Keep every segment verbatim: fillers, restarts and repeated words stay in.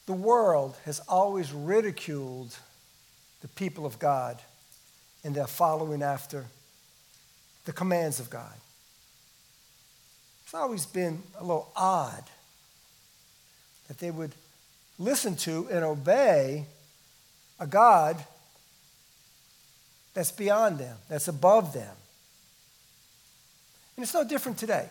The world has always ridiculed the people of God in their following after the commands of God. It's always been a little odd that they would listen to and obey a God that's beyond them, that's above them. And it's no different today.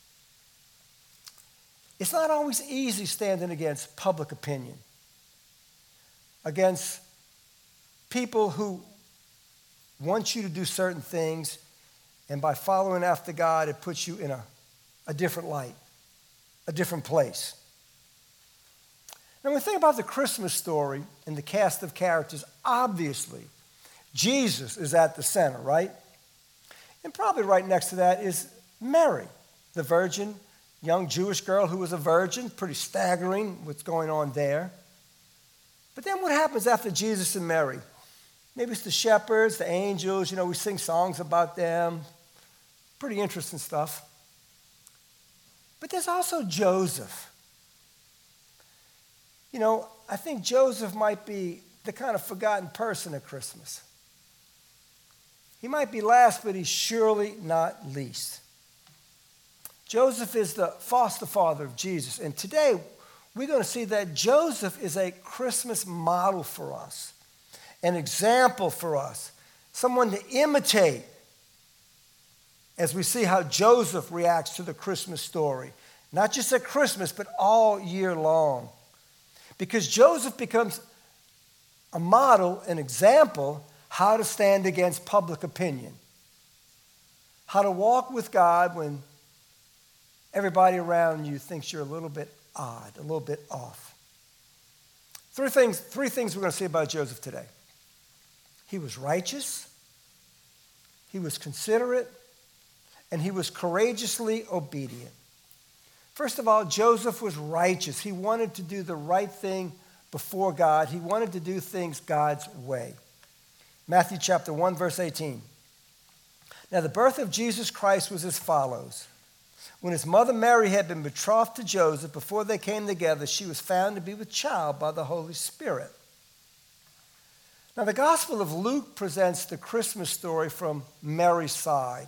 It's not always easy standing against public opinion, against people who want you to do certain things, and by following after God, it puts you in a, a different light, a different place. Now, when we think about the Christmas story and the cast of characters, obviously, Jesus is at the center, right? And probably right next to that is Mary, the virgin, young Jewish girl who was a virgin. Pretty staggering what's going on there. But then what happens after Jesus and Mary? Maybe it's the shepherds, the angels, you know, we sing songs about them. Pretty interesting stuff. But there's also Joseph. You know, I think Joseph might be the kind of forgotten person at Christmas. He might be last, but he's surely not least. Joseph is the foster father of Jesus. And today, we're going to see that Joseph is a Christmas model for us, an example for us, someone to imitate as we see how Joseph reacts to the Christmas story. Not just at Christmas, but all year long. Because Joseph becomes a model, an example, how to stand against public opinion. How to walk with God when everybody around you thinks you're a little bit odd, a little bit off. Three things, three things we're going to see about Joseph today. He was righteous, he was considerate, and he was courageously obedient. First of all, Joseph was righteous. He wanted to do the right thing before God. He wanted to do things God's way. Matthew chapter one, verse eighteen. Now, the birth of Jesus Christ was as follows. When his mother Mary had been betrothed to Joseph, before they came together, she was found to be with child by the Holy Spirit. Now, the Gospel of Luke presents the Christmas story from Mary's side.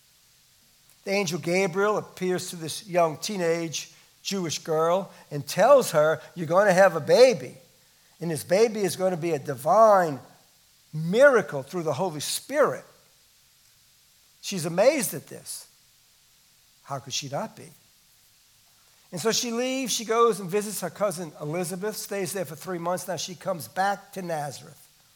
The angel Gabriel appears to this young teenage Jewish girl and tells her, you're going to have a baby. And this baby is going to be a divine miracle through the Holy Spirit. She's amazed at this. How could she not be? And so she leaves, she goes and visits her cousin Elizabeth, stays there for three months. Now she comes back to Nazareth.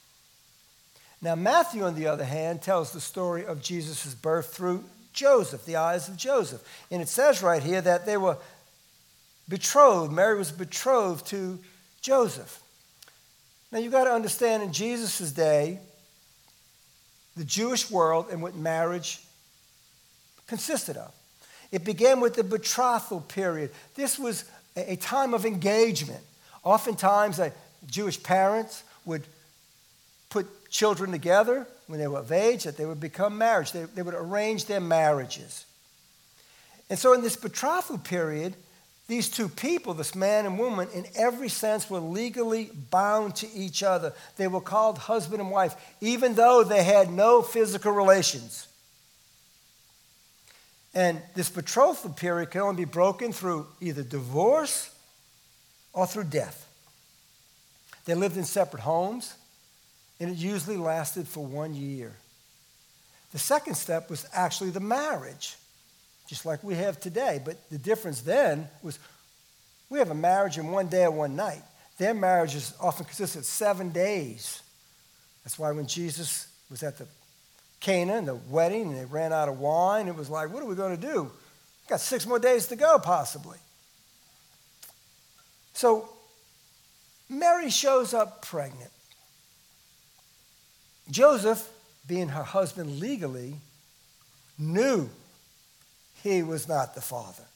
Now Matthew, on the other hand, tells the story of Jesus' birth through Joseph, the eyes of Joseph. And it says right here that they were betrothed. Mary was betrothed to Joseph. Now you've got to understand, in Jesus' day, the Jewish world and what marriage consisted of. It began with the betrothal period. This was a time of engagement. Oftentimes, uh, Jewish parents would put children together when they were of age, that they would become married. They, they would arrange their marriages. And so in this betrothal period, these two people, this man and woman, in every sense were legally bound to each other. They were called husband and wife, even though they had no physical relations. And this betrothal period can only be broken through either divorce or through death. They lived in separate homes, and it usually lasted for one year. The second step was actually the marriage, just like we have today. But the difference then was we have a marriage in one day or one night. Their marriages often consisted of seven days. That's why when Jesus was at the Cana and the wedding, and they ran out of wine, it was like, what are we going to do? We've got six more days to go, possibly. So Mary shows up pregnant. Joseph, being her husband legally, knew he was not the father.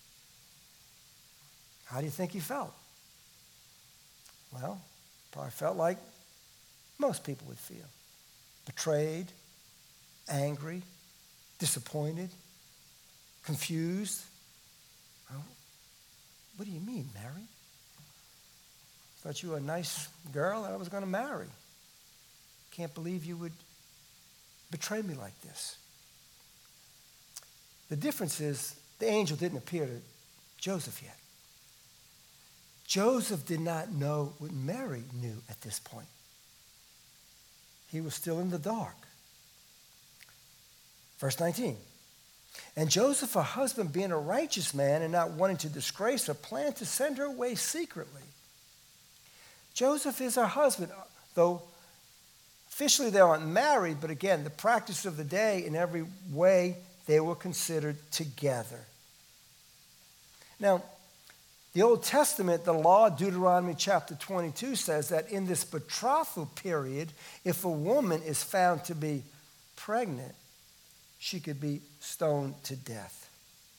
How do you think he felt? Well, probably felt like most people would feel. Betrayed, angry, disappointed, confused. Well, what do you mean, Mary? Thought you were a nice girl that I was going to marry. Can't believe you would betray me like this. The difference is the angel didn't appear to Joseph yet. Joseph did not know what Mary knew at this point. He was still in the dark. Verse nineteen. And Joseph, her husband, being a righteous man and not wanting to disgrace her, planned to send her away secretly. Joseph is her husband, though officially they aren't married, but again, the practice of the day, in every way, they were considered together. Now, the Old Testament, the law, Deuteronomy chapter twenty-two, says that in this betrothal period, if a woman is found to be pregnant, she could be stoned to death.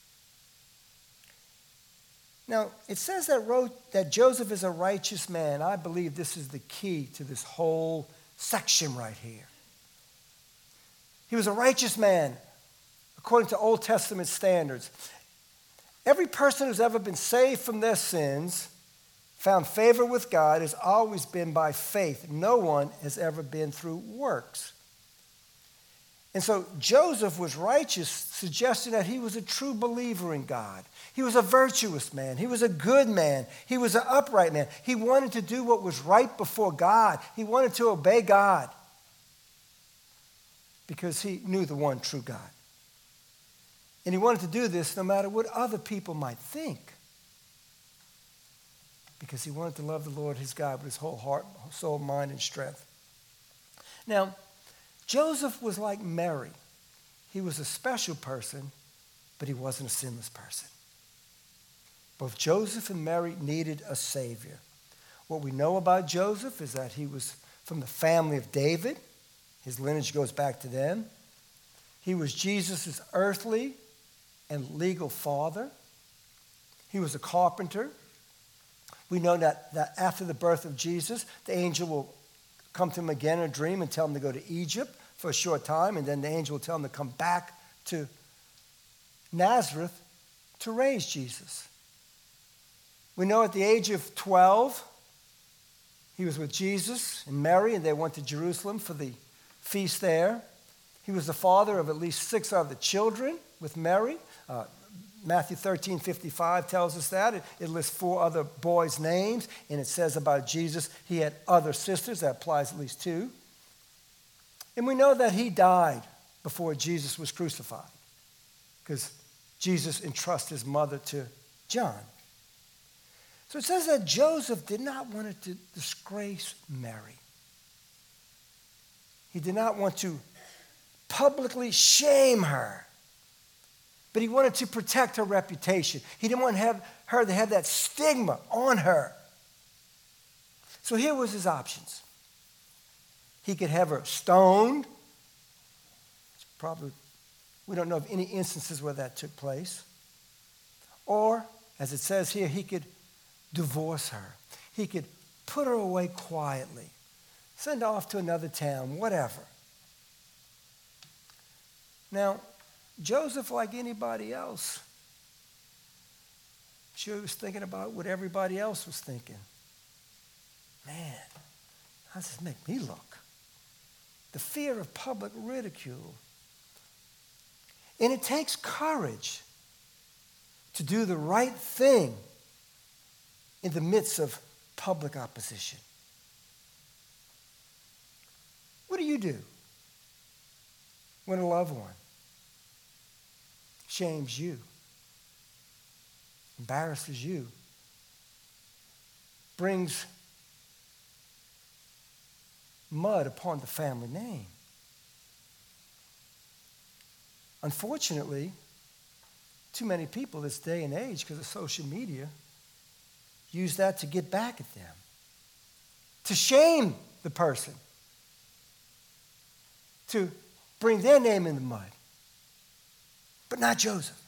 Now, it says that, wrote, that Joseph is a righteous man. I believe this is the key to this whole section right here. He was a righteous man, according to Old Testament standards. Every person who's ever been saved from their sins, found favor with God, has always been by faith. No one has ever been through works. And so Joseph was righteous, suggesting that he was a true believer in God. He was a virtuous man. He was a good man. He was an upright man. He wanted to do what was right before God. He wanted to obey God because he knew the one true God. And he wanted to do this no matter what other people might think, because he wanted to love the Lord his God with his whole heart, soul, mind, and strength. Now, Joseph was like Mary. He was a special person, but he wasn't a sinless person. Both Joseph and Mary needed a Savior. What we know about Joseph is that he was from the family of David. His lineage goes back to them. He was Jesus' earthly and legal father. He was a carpenter. We know that, that after the birth of Jesus, the angel will come to him again in a dream and tell him to go to Egypt for a short time, and then the angel will tell him to come back to Nazareth to raise Jesus. We know at the age of twelve, he was with Jesus and Mary, and they went to Jerusalem for the feast there. He was the father of at least six other children with Mary. Uh, Matthew thirteen fifty-five tells us that. It, it lists four other boys' names, and it says about Jesus he had other sisters. That applies at least two. And we know that he died before Jesus was crucified, because Jesus entrusts his mother to John. So it says that Joseph did not want to disgrace Mary. He did not want to publicly shame her, but he wanted to protect her reputation. He didn't want to have her to have that stigma on her. So here was his options. He could have her stoned. It's probably, we don't know of any instances where that took place. Or, as it says here, he could divorce her. He could put her away quietly, send her off to another town, whatever. Now, Joseph, like anybody else, sure he was thinking about what everybody else was thinking. Man, how does this make me look? The fear of public ridicule. And it takes courage to do the right thing in the midst of public opposition. What do you do when a loved one shames you, embarrasses you, brings mud upon the family name? Unfortunately, too many people this day and age, because of social media, use that to get back at them, to shame the person, to bring their name in the mud. But not Joseph.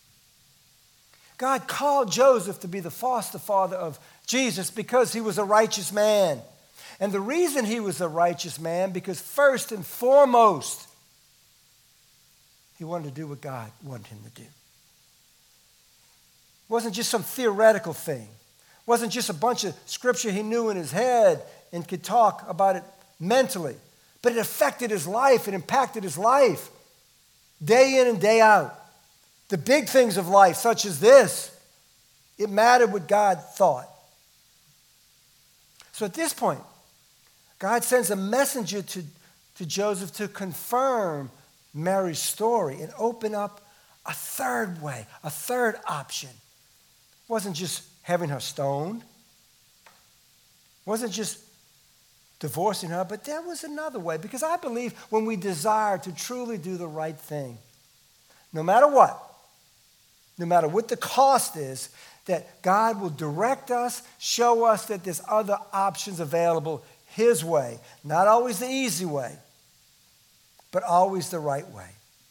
God called Joseph to be the foster father of Jesus because he was a righteous man. And the reason he was a righteous man, because first and foremost, he wanted to do what God wanted him to do. It wasn't just some theoretical thing. Wasn't just a bunch of scripture he knew in his head and could talk about it mentally, but it affected his life. It impacted his life day in and day out. The big things of life, such as this, it mattered what God thought. So at this point, God sends a messenger to, to Joseph to confirm Mary's story and open up a third way, a third option. It wasn't just having her stoned. It wasn't just divorcing her, but there was another way. Because I believe when we desire to truly do the right thing, no matter what, no matter what the cost is, that God will direct us, show us that there's other options available his way. Not always the easy way, but always the right way.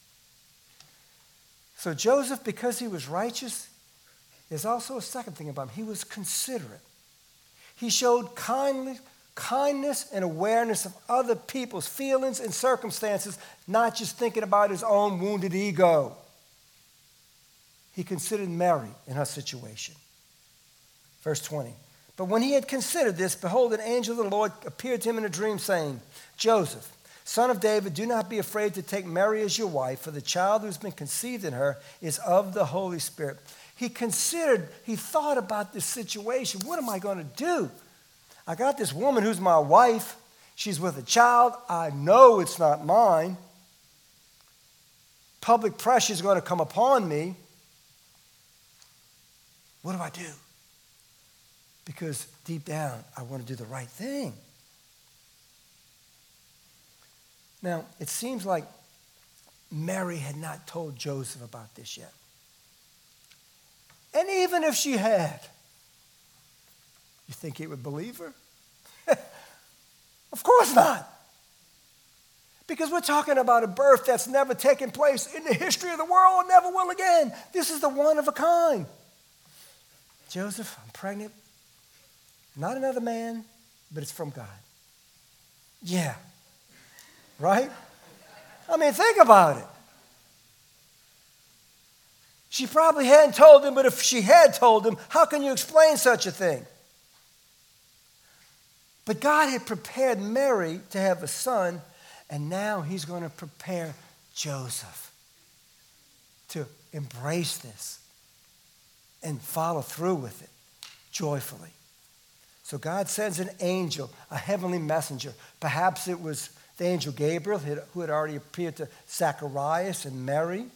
So Joseph, because he was righteous, there's also a second thing about him. He was considerate. He showed kindly, kindness and awareness of other people's feelings and circumstances, not just thinking about his own wounded ego. He considered Mary in her situation. Verse twenty. But when he had considered this, behold, an angel of the Lord appeared to him in a dream, saying, Joseph, son of David, do not be afraid to take Mary as your wife, for the child who's been conceived in her is of the Holy Spirit. He considered, he thought about this situation. What am I going to do? I got this woman who's my wife. She's with a child. I know it's not mine. Public pressure is going to come upon me. What do I do? Because deep down, I want to do the right thing. Now, it seems like Mary had not told Joseph about this yet. And even if she had, you think he would believe her? Of course not. Because we're talking about a birth that's never taken place in the history of the world and never will again. This is the one of a kind. Joseph, I'm pregnant. Not another man, but it's from God. Yeah. Right? I mean, think about it. She probably hadn't told him, but if she had told him, how can you explain such a thing? But God had prepared Mary to have a son, and now he's going to prepare Joseph to embrace this and follow through with it joyfully. So God sends an angel, a heavenly messenger. Perhaps it was the angel Gabriel who had already appeared to Zacharias and Mary.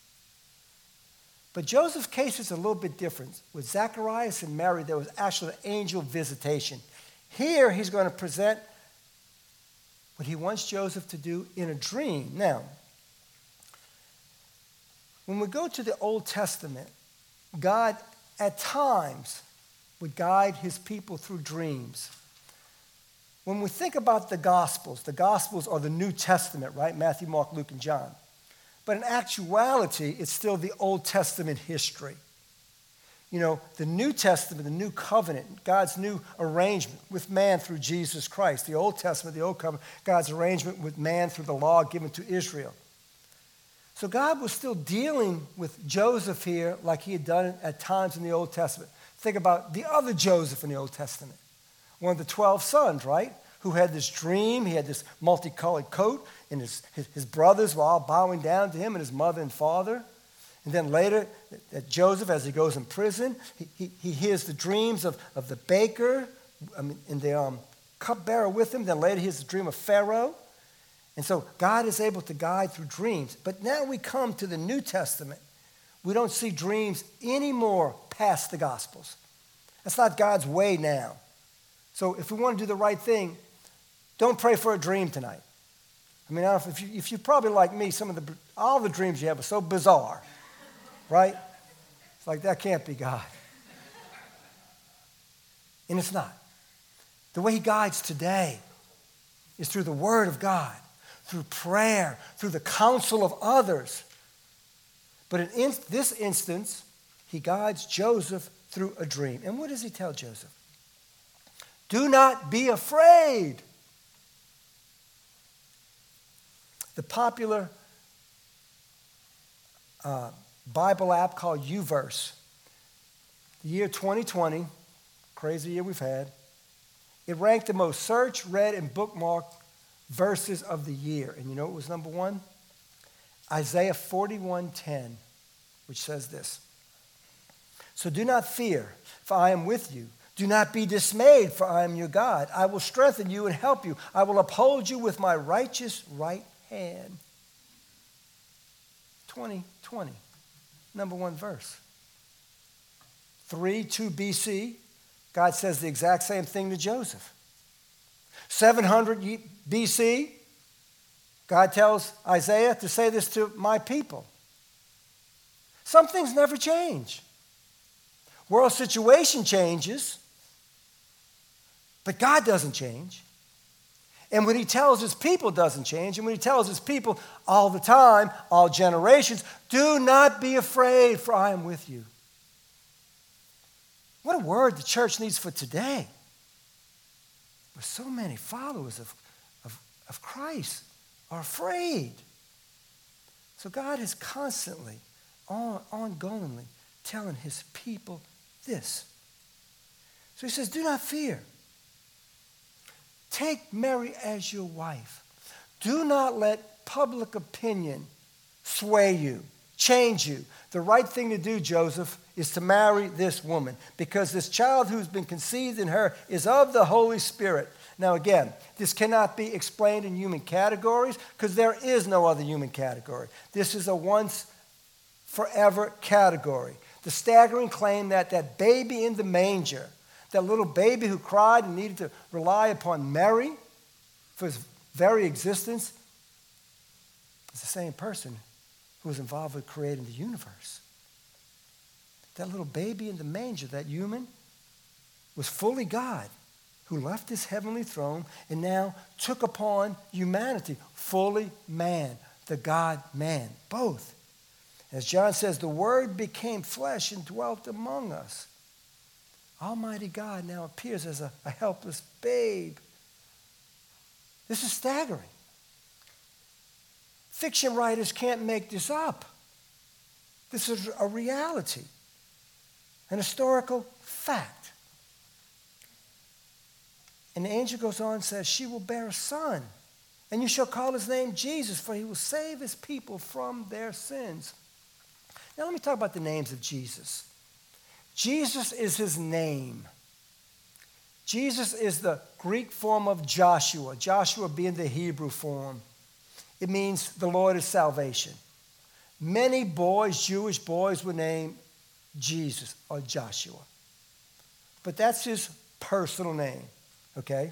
But Joseph's case is a little bit different. With Zacharias and Mary, there was actually an angel visitation. Here, he's going to present what he wants Joseph to do in a dream. Now, when we go to the Old Testament, God at times would guide his people through dreams. When we think about the Gospels, the Gospels are the New Testament, right? Matthew, Mark, Luke, and John. But in actuality, it's still the Old Testament history. You know, the New Testament, the New Covenant, God's new arrangement with man through Jesus Christ. The Old Testament, the Old Covenant, God's arrangement with man through the law given to Israel. So God was still dealing with Joseph here like he had done at times in the Old Testament. Think about the other Joseph in the Old Testament. One of the twelve sons, right? Who had this dream. He had this multicolored coat, and his, his, his brothers were all bowing down to him, and his mother and father. And then later, that Joseph, as he goes in prison, he, he, he hears the dreams of, of the baker I mean, and the um, cupbearer with him. Then later, he hears the dream of Pharaoh. And so God is able to guide through dreams. But now we come to the New Testament. We don't see dreams anymore past the Gospels. That's not God's way now. So if we want to do the right thing, don't pray for a dream tonight. I mean, I don't know if, you, if you're probably like me, some of the all the dreams you have are so bizarre, right? It's like, that can't be God. And it's not. The way he guides today is through the Word of God, through prayer, through the counsel of others. But in in this instance, he guides Joseph through a dream. And what does he tell Joseph? Do not be afraid. The popular uh, Bible app called YouVerse, the year twenty twenty, crazy year we've had. It ranked the most searched, read, and bookmarked verses of the year. And you know what was number one? Isaiah forty-one ten, which says this. So do not fear, for I am with you. Do not be dismayed, for I am your God. I will strengthen you and help you. I will uphold you with my righteous right hand. twenty twenty, number one verse. three two B C, God says the exact same thing to Joseph. seven hundred B C, God tells Isaiah to say this to my people. Some things never change. World situation changes, but God doesn't change. And when he tells his people doesn't change, and when he tells his people all the time, all generations, do not be afraid, for I am with you. What a word the church needs for today. Where so many followers of, of, of Christ are afraid. So God is constantly, on, ongoingly telling his people this. So he says, do not fear. Take Mary as your wife. Do not let public opinion sway you, change you. The right thing to do, Joseph, is to marry this woman, because this child who's been conceived in her is of the Holy Spirit. Now again, this cannot be explained in human categories, because there is no other human category. This is a once, forever category. The staggering claim that that baby in the manger, that little baby who cried and needed to rely upon Mary for his very existence, is the same person who was involved with creating the universe. That little baby in the manger, that human, was fully God, who left his heavenly throne and now took upon humanity, fully man, the God-man, both. As John says, the Word became flesh and dwelt among us. Almighty God now appears as a, a helpless babe. This is staggering. Fiction writers can't make this up. This is a reality, an historical fact. And the angel goes on and says, she will bear a son, and you shall call his name Jesus, for he will save his people from their sins. Now let me talk about the names of Jesus. Jesus is his name. Jesus is the Greek form of Joshua, Joshua being the Hebrew form. It means the Lord is salvation. Many boys, Jewish boys, were named Jesus or Joshua. But that's his personal name, okay?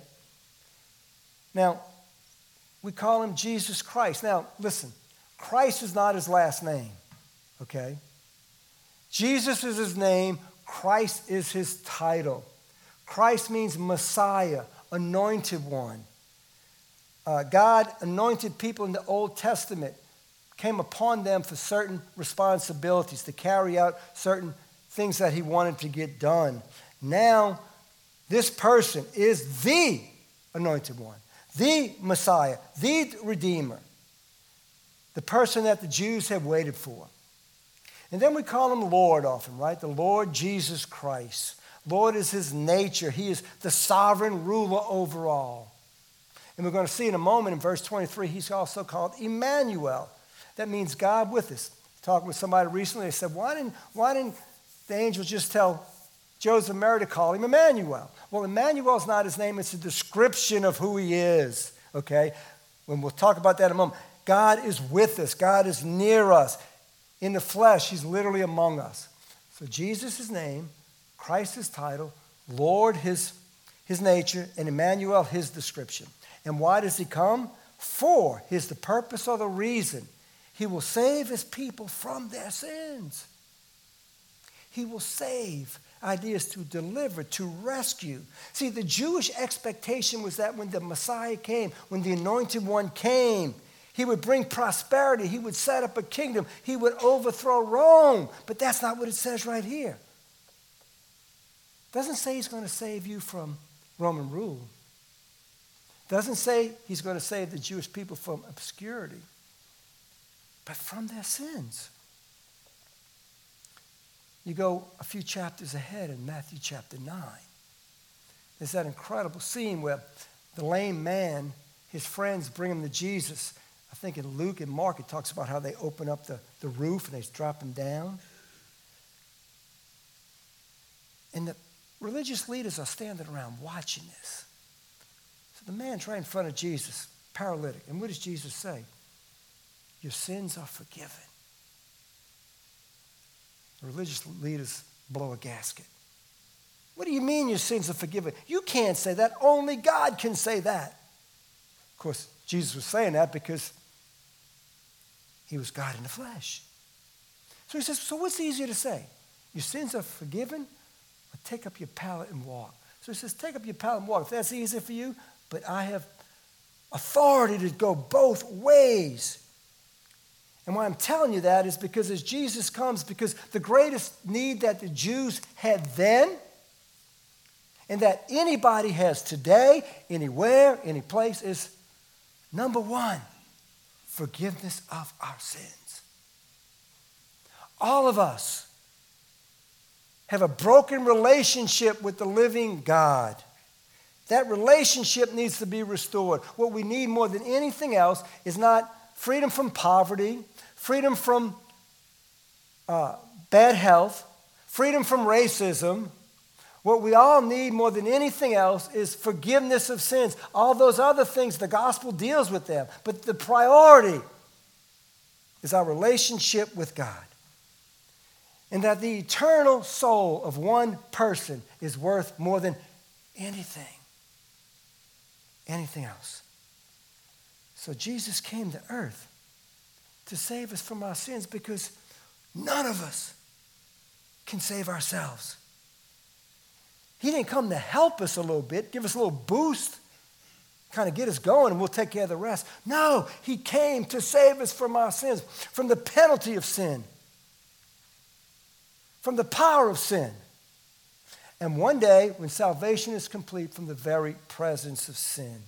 Now, we call him Jesus Christ. Now, listen, Christ is not his last name, okay? Jesus is his name. Christ is his title. Christ means Messiah, anointed one. Uh, God anointed people in the Old Testament, came upon them for certain responsibilities, to carry out certain things that he wanted to get done. Now, this person is the anointed one, the Messiah, the Redeemer, the person that the Jews have waited for. And then we call him Lord often, right? The Lord Jesus Christ. Lord is his nature. He is the sovereign ruler over all. And we're going to see in a moment in verse twenty-three, he's also called Emmanuel. That means God with us. Talking with somebody recently, I said, why didn't, why didn't the angel just tell Joseph and Mary to call him Emmanuel? Well, Emmanuel is not his name. It's a description of who he is, okay? When we'll talk about that in a moment. God is with us. God is near us. In the flesh, he's literally among us. So Jesus, his name, Christ, his title, Lord, his, his nature, and Emmanuel, his description. And why does he come? For, here's the purpose or the reason. He will save his people from their sins. He will save. Ideas to deliver, to rescue. See, the Jewish expectation was that when the Messiah came, when the Anointed One came, he would bring prosperity. He would set up a kingdom. He would overthrow Rome. But that's not what it says right here. It doesn't say he's going to save you from Roman rule. It doesn't say he's going to save the Jewish people from obscurity, but from their sins. You go a few chapters ahead in Matthew chapter nine. There's that incredible scene where the lame man, his friends bring him to Jesus. I think in Luke and Mark, it talks about how they open up the, the roof and they drop him down. And the religious leaders are standing around watching this. So the man's right in front of Jesus, paralytic. And what does Jesus say? Your sins are forgiven. The religious leaders blow a gasket. What do you mean your sins are forgiven? You can't say that. Only God can say that. Of course, Jesus was saying that because he was God in the flesh. So he says, so what's easier to say? Your sins are forgiven, or take up your pallet and walk? So he says, take up your pallet and walk. If that's easier for you, but I have authority to go both ways. And why I'm telling you that is because as Jesus comes, because the greatest need that the Jews had then, and that anybody has today, anywhere, any place, is number one, forgiveness of our sins. All of us have a broken relationship with the living God. That relationship needs to be restored. What we need more than anything else is not freedom from poverty, freedom from uh, bad health, freedom from racism. What we all need more than anything else is forgiveness of sins. All those other things, the gospel deals with them. But the priority is our relationship with God. And that the eternal soul of one person is worth more than anything. Anything else. So Jesus came to earth to save us from our sins because none of us can save ourselves. He didn't come to help us a little bit, give us a little boost, kind of get us going, and we'll take care of the rest. No, he came to save us from our sins, from the penalty of sin, from the power of sin. And one day, when salvation is complete, from the very presence of sin.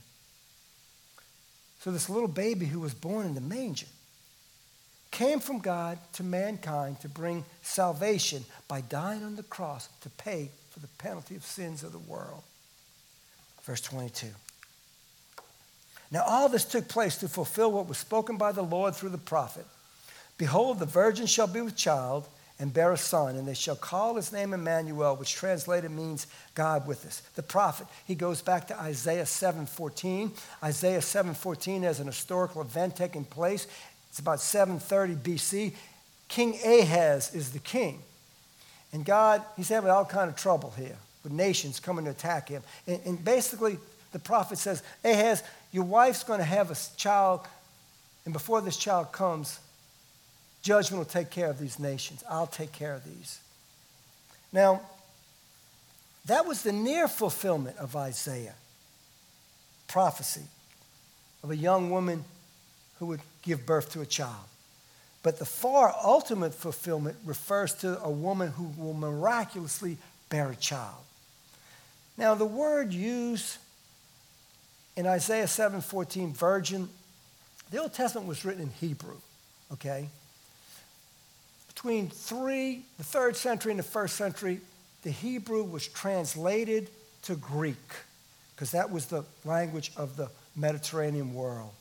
So this little baby who was born in the manger came from God to mankind to bring salvation by dying on the cross to pay for the penalty of sins of the world. Verse twenty-two. Now all this took place to fulfill what was spoken by the Lord through the prophet. Behold, the virgin shall be with child and bear a son, and they shall call his name Emmanuel, which translated means God with us. The prophet, he goes back to Isaiah seven fourteen. Isaiah seven fourteen has an historical event taking place. It's about seven thirty B C. King Ahaz is the king. And God, he's having all kind of trouble here with nations coming to attack him. And, and basically, the prophet says, Ahaz, your wife's going to have a child, and before this child comes, judgment will take care of these nations. I'll take care of these. Now, that was the near fulfillment of Isaiah prophecy of a young woman who would give birth to a child. But the far ultimate fulfillment refers to a woman who will miraculously bear a child. Now, the word used in Isaiah seven fourteen, virgin, the Old Testament was written in Hebrew, okay? Between three, the third century and the first century, the Hebrew was translated to Greek because that was the language of the Mediterranean world.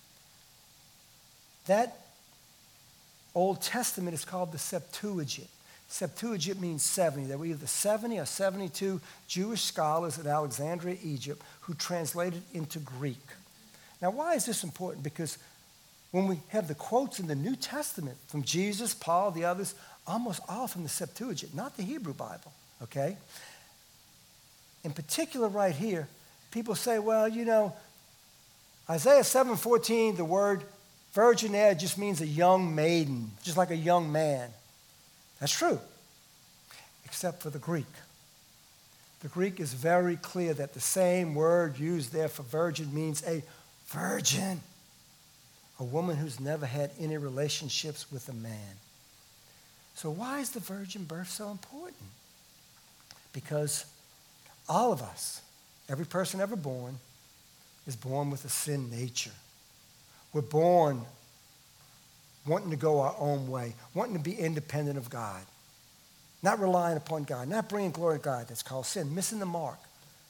That Old Testament is called the Septuagint. Septuagint means seventy. There were either seventy or seventy-two Jewish scholars at Alexandria, Egypt, who translated into Greek. Now, why is this important? Because when we have the quotes in the New Testament from Jesus, Paul, the others, almost all from the Septuagint, not the Hebrew Bible, okay? In particular right here, people say, well, you know, Isaiah seven fourteen, the word virgin there just means a young maiden, just like a young man. That's true, except for the Greek. The Greek is very clear that the same word used there for virgin means a virgin, a woman who's never had any relationships with a man. So why is the virgin birth so important? Because all of us, every person ever born, is born with a sin nature. We're born wanting to go our own way, wanting to be independent of God, not relying upon God, not bringing glory to God. That's called sin, missing the mark.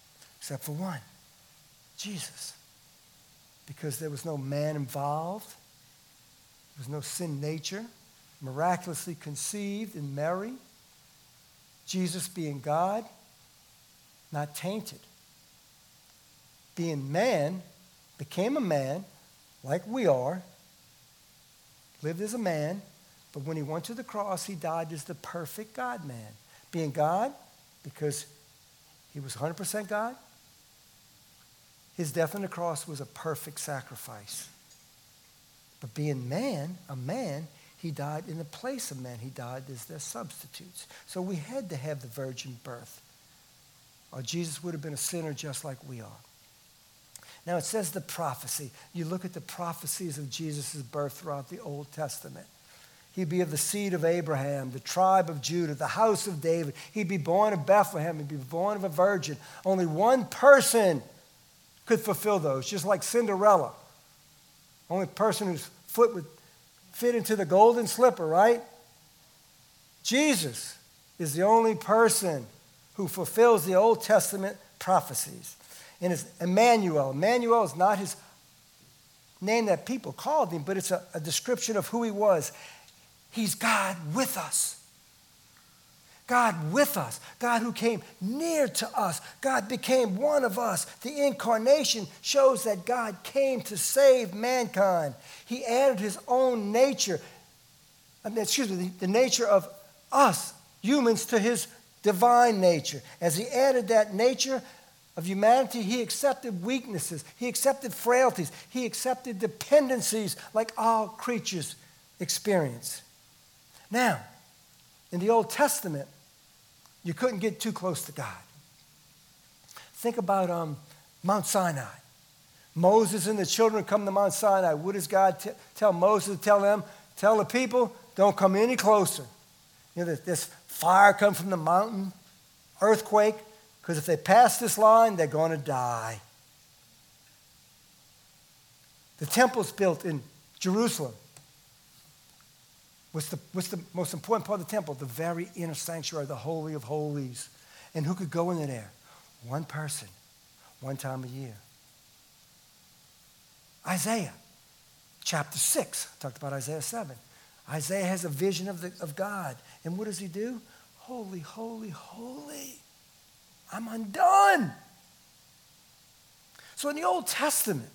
except for one, Jesus. Because there was no man involved. There was no sin nature. Miraculously conceived in Mary. Jesus being God, not tainted. Being man, became a man, like we are, lived as a man, but when he went to the cross, he died as the perfect God-man. Being God, because he was one hundred percent God, his death on the cross was a perfect sacrifice. But being man, a man, he died in the place of man. He died as their substitutes. So we had to have the virgin birth, or Jesus would have been a sinner just like we are. Now it says the prophecy. You look at the prophecies of Jesus' birth throughout the Old Testament. He'd be of the seed of Abraham, the tribe of Judah, the house of David. He'd be born of Bethlehem. He'd be born of a virgin. Only one person could fulfill those, just like Cinderella. Only person whose foot would fit into the golden slipper, right? Jesus is the only person who fulfills the Old Testament prophecies. And it's Emmanuel. Emmanuel is not his name that people called him, but it's a, a description of who he was. He's God with us. God with us. God who came near to us. God became one of us. The incarnation shows that God came to save mankind. He added his own nature, I mean, excuse me, the, the nature of us, humans, to his divine nature. As he added that nature of humanity, he accepted weaknesses. He accepted frailties. He accepted dependencies like all creatures experience. Now, in the Old Testament, you couldn't get too close to God. Think about um, Mount Sinai. Moses and the children come to Mount Sinai. What does God t- tell Moses to tell them? Tell the people, don't come any closer. You know, this fire comes from the mountain, earthquake, because if they pass this line, they're going to die. The temple's built in Jerusalem. What's the, what's the most important part of the temple? The very inner sanctuary, the Holy of Holies. And who could go into there? One person, one time a year. Isaiah, chapter six. I talked about Isaiah seven. Isaiah has a vision of, the, of God. And what does he do? Holy, holy, holy. I'm undone. So in the Old Testament,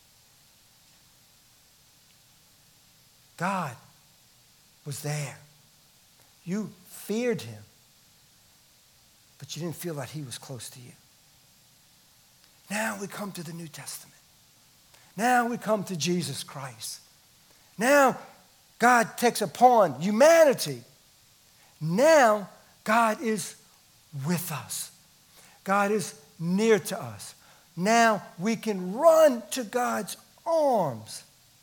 God was there. You feared him, but you didn't feel that he was close to you. Now we come to the New Testament. Now we come to Jesus Christ. Now God takes upon humanity. Now God is with us. God is near to us. Now we can run to God's arms.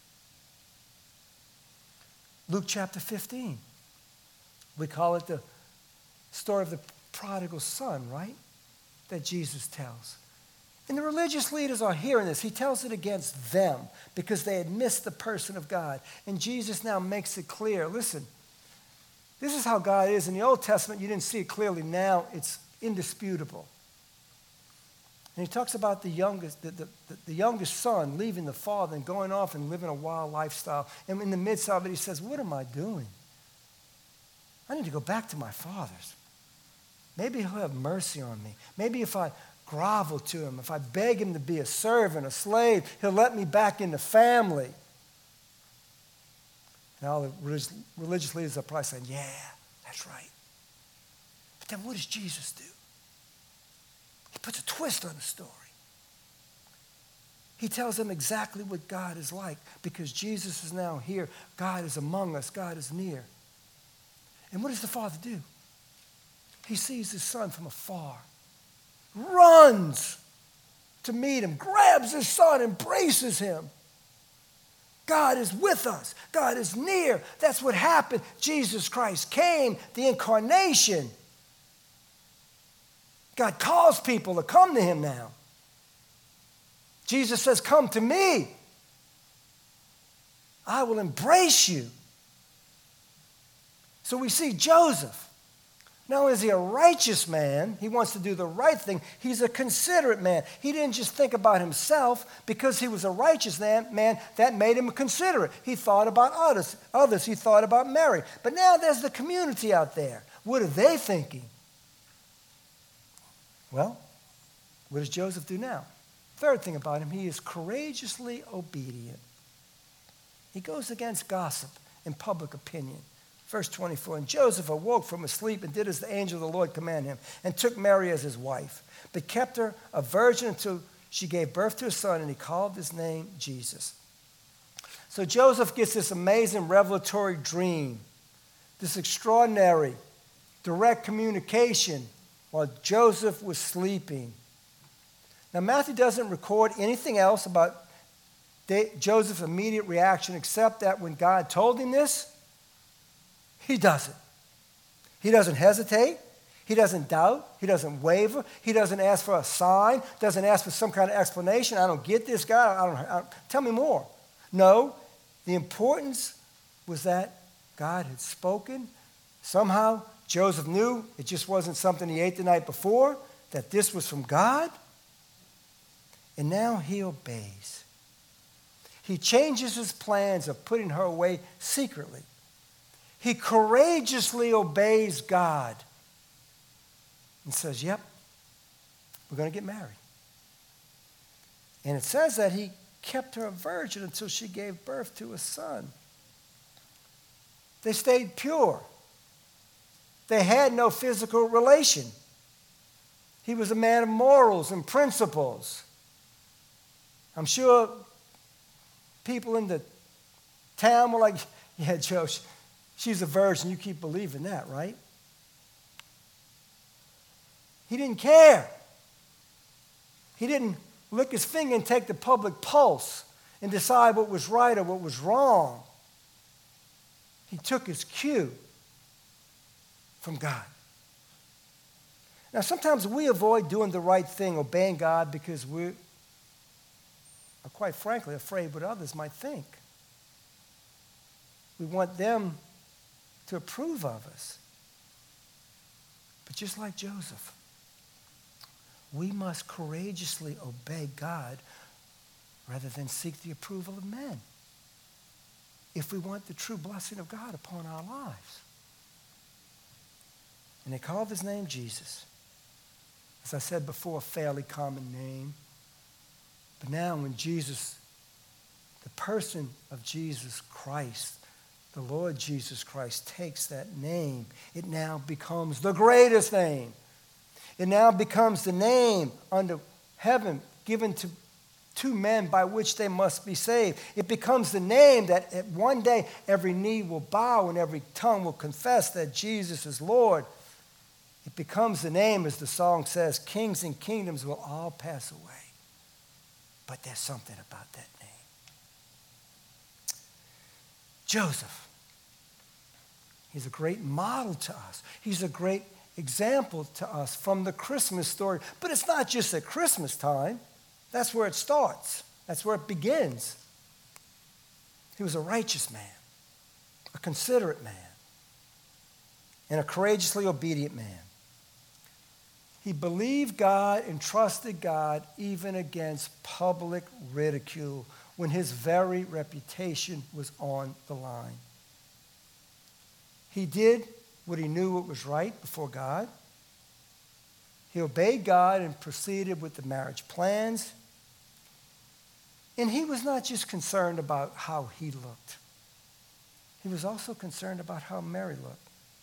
Luke chapter fifteen. We call it the story of the prodigal son, right? That Jesus tells. And the religious leaders are hearing this. He tells it against them because they had missed the person of God. And Jesus now makes it clear. Listen, this is how God is. In the Old Testament, you didn't see it clearly. Now it's indisputable. And he talks about the youngest, the, the, the youngest son leaving the father and going off and living a wild lifestyle. And in the midst of it, he says, what am I doing? I need to go back to my father's. Maybe he'll have mercy on me. Maybe if I grovel to him, if I beg him to be a servant, a slave, he'll let me back in the family. And all the religious, religious leaders are probably saying, yeah, that's right. But then what does Jesus do? He puts a twist on the story. He tells them exactly what God is like because Jesus is now here. God is among us. God is near. And what does the Father do? He sees his son from afar, runs to meet him, grabs his son, embraces him. God is with us. God is near. That's what happened. Jesus Christ came, the incarnation. God calls people to come to him now. Jesus says, come to me. I will embrace you. So we see Joseph Not only is he a righteous man, he wants to do the right thing, he's a considerate man. He didn't just think about himself. Because he was a righteous man, man that made him considerate. He thought about others. Others, he thought about Mary. But now there's the community out there. What are they thinking? Well, what does Joseph do now? Third thing about him, he is courageously obedient. He goes against gossip and public opinion. Verse twenty-four, and Joseph awoke from his sleep and did as the angel of the Lord commanded him, and took Mary as his wife, but kept her a virgin until she gave birth to a son, and he called his name Jesus. So Joseph gets this amazing revelatory dream, this extraordinary direct communication while Joseph was sleeping. Now, Matthew doesn't record anything else about Joseph's immediate reaction except that when God told him this, he does it. He doesn't hesitate. He doesn't doubt. He doesn't waver. He doesn't ask for a sign. Doesn't ask for some kind of explanation. I don't get this, God. I don't, I don't, tell me more. No, the importance was that God had spoken. Somehow, Joseph knew it just wasn't something he ate the night before, that this was from God. And now he obeys. He changes his plans of putting her away secretly. He courageously obeys God and says, yep, we're going to get married. And it says that he kept her a virgin until she gave birth to a son. They stayed pure. They had no physical relation. He was a man of morals and principles. I'm sure people in the town were like, yeah, Joe, she's a virgin. You keep believing that, right? He didn't care. He didn't lick his finger and take the public pulse and decide what was right or what was wrong. He took his cue from God. Now, sometimes we avoid doing the right thing, obeying God, because we're, quite frankly, afraid what others might think. We want them to approve of us. But just like Joseph, we must courageously obey God rather than seek the approval of men if we want the true blessing of God upon our lives. And they called his name Jesus. As I said before, a fairly common name. But now when Jesus, the person of Jesus Christ, the Lord Jesus Christ, takes that name, it now becomes the greatest name. It now becomes the name under heaven given to two men by which they must be saved. It becomes the name that at one day every knee will bow and every tongue will confess that Jesus is Lord. It becomes the name, as the song says, kings and kingdoms will all pass away. But there's something about that name. Joseph. He's a great model to us. He's a great example to us from the Christmas story. But it's not just at Christmas time. That's where it starts. That's where it begins. He was a righteous man, a considerate man, and a courageously obedient man. He believed God and trusted God even against public ridicule when his very reputation was on the line. He did what he knew what was right before God. He obeyed God and proceeded with the marriage plans. And he was not just concerned about how he looked. He was also concerned about how Mary looked.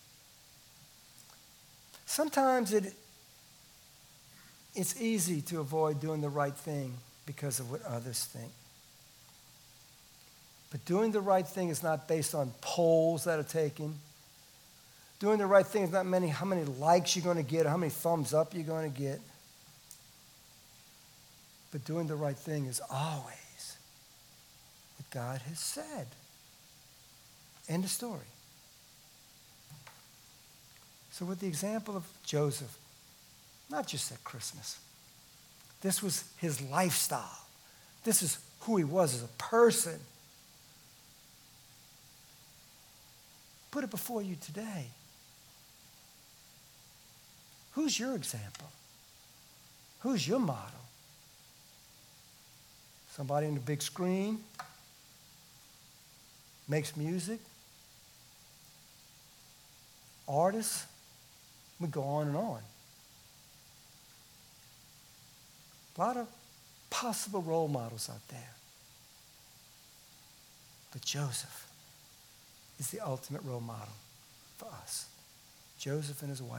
Sometimes it, it's easy to avoid doing the right thing because of what others think. But doing the right thing is not based on polls that are taken. Doing the right thing is not many, how many likes you're going to get or how many thumbs up you're going to get. But doing the right thing is always what God has said. End of story. So with the example of Joseph, not just at Christmas, this was his lifestyle. This is who he was as a person. Put it before you today. Who's your example? Who's your model? Somebody on the big screen, makes music, artists, we go on and on. A lot of possible role models out there. But Joseph is the ultimate role model for us. Joseph and his wife.